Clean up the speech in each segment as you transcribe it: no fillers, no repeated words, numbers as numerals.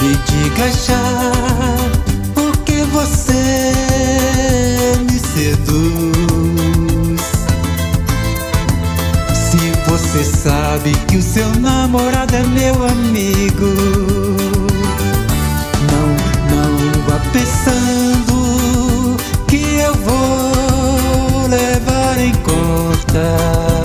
Me diga já por que você me seduz. Se você sabe que o seu namorado é meu amigo, não vá pensando que eu vou levar em conta.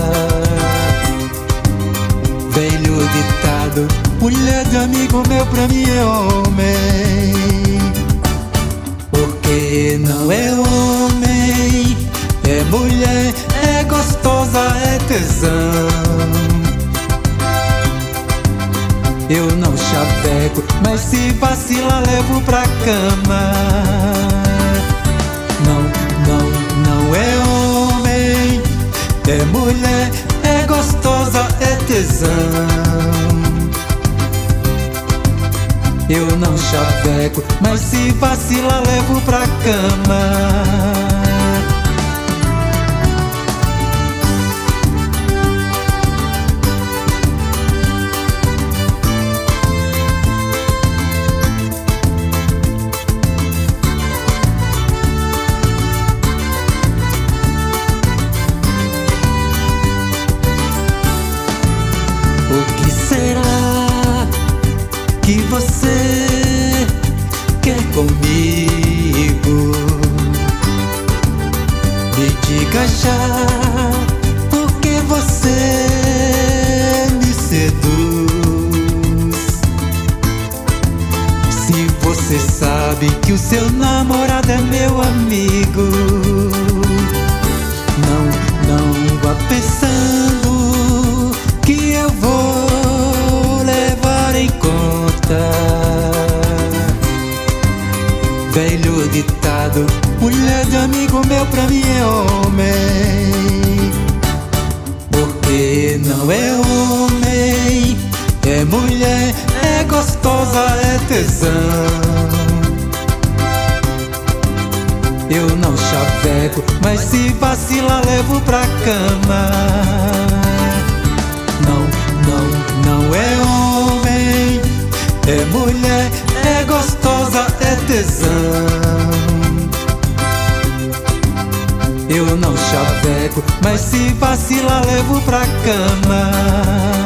Velho ditado, mulher de amigo meu pra mim é homem. Porque não é homem, é mulher, é gostosa, é tesão. Eu não chaveco, mas se vacilar levo pra cama. Não é homem, é mulher, é gostosa, é tesão. Eu não chaveco, mas se vacilar levo pra cama. O que será que você quer comigo? Me diga já por que você me seduz. Se você sabe que o seu namorado é meu amigo, não vá pensando que eu vou levar em conta. Velho ditado, mulher de amigo meu pra mim é homem. Porque não é homem, é mulher, é gostosa, é tesão. Eu não chaveco, mas se vacilar levo pra cama. Não é homem, é mulher, é gostosa, é tesão. Eu não chaveco, mas se vacilar levo pra cama.